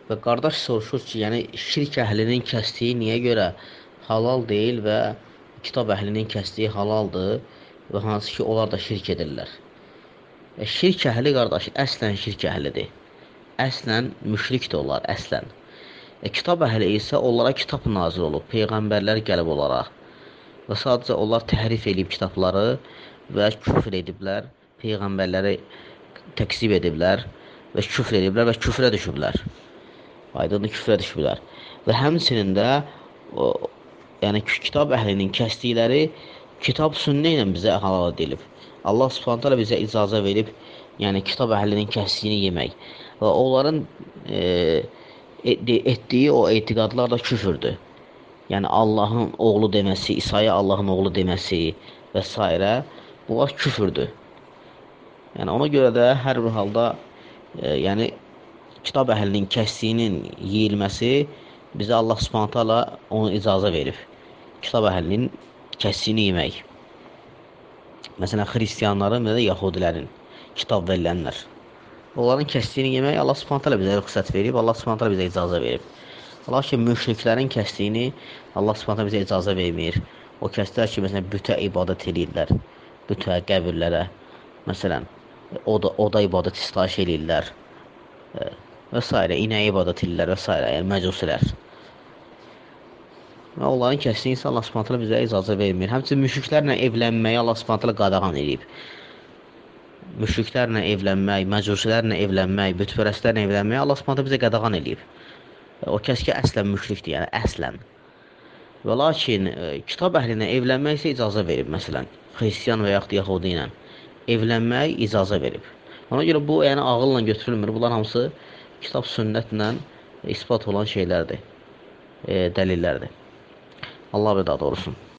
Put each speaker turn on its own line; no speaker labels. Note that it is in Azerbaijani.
Və qardaş soruşur ki, yəni şirk əhlinin kəsdiyi niyə görə halal deyil və kitab əhlinin kəsdiyi halaldır və hansı ki, onlar da şirk edirlər. Şirk əhli qardaş, əslən şirk əhlidir. Əslən müşrikdir onlar, əslən. Kitab əhli isə onlara kitab nazil olub, peyğəmbərlər gəlib olaraq və sadəcə onlar təhrif edib kitabları və küfr ediblər, peyğəmbərləri təkzib ediblər və küfr ediblər və küfrə düşüblər. Aydınlı küfrə düşüblər. Və həmçinin də yəni kitab əhlinin kəsdikləri kitab sünnə ilə bizə halal edilib. Allah Subhanahu taala bizə icazə verib, yəni kitab əhlinin kəsdiyini yemək. Və onların etdiyi o etiqadlar da küfürdür. Yəni Allahın oğlu deməsi, İsa'ya Allahın oğlu deməsi və s. bunlar küfürdür. Yəni ona görə də hər bir halda yəni kitab əhlinin kəsdiyinin yeyilməsi bizə Allah Subhanahu taala onu icazə verib. Kitab əhlinin kəsdiyini yemək. Məsələn, xristianların və də yahudilərin kitab verilənlər. Onların kəsdiyini yemək Allah Subhanahu taala bizə rüxsət verib, Allah Subhanahu taala bizə icazə verib. Lakin müşriklərin kəsdiyini Allah Subhanahu taala bizə icazə vermir. O kəsdilər ki, məsələn, bütə ibadət edirlər, bütə qəbirlərə, məsələn, oda ibadət istahiş edirlər və s. inəyə ibadət edirlər və s. yəni məcusilər. Və onların kəsdiyini isə Allah Subhanahu taala bizə icazə vermir. Həmçinin müşriklərlə evlənməyi Allah Subhanahu taala qadağan edib. Müşriklərlə evlənmək, məcusilərlə evlənmək, bütpərəstlərlə evlənməyi Allah Subhanahu taala bizə qadağan edib. O kəs ki, əslən müşrikdir, yəni əslən. Və lakin kitab əhlinə evlənmək isə icazə verib, məsələn, xristian və yaxud yahudi ilə evlənmək icazə verib. Ona görə bu, yəni ağılla götürülmür. Bunlar hamısı kitab sünnətlə ispat olan şeylərdir, dəlillərdir. Allah bir daha doğrusun.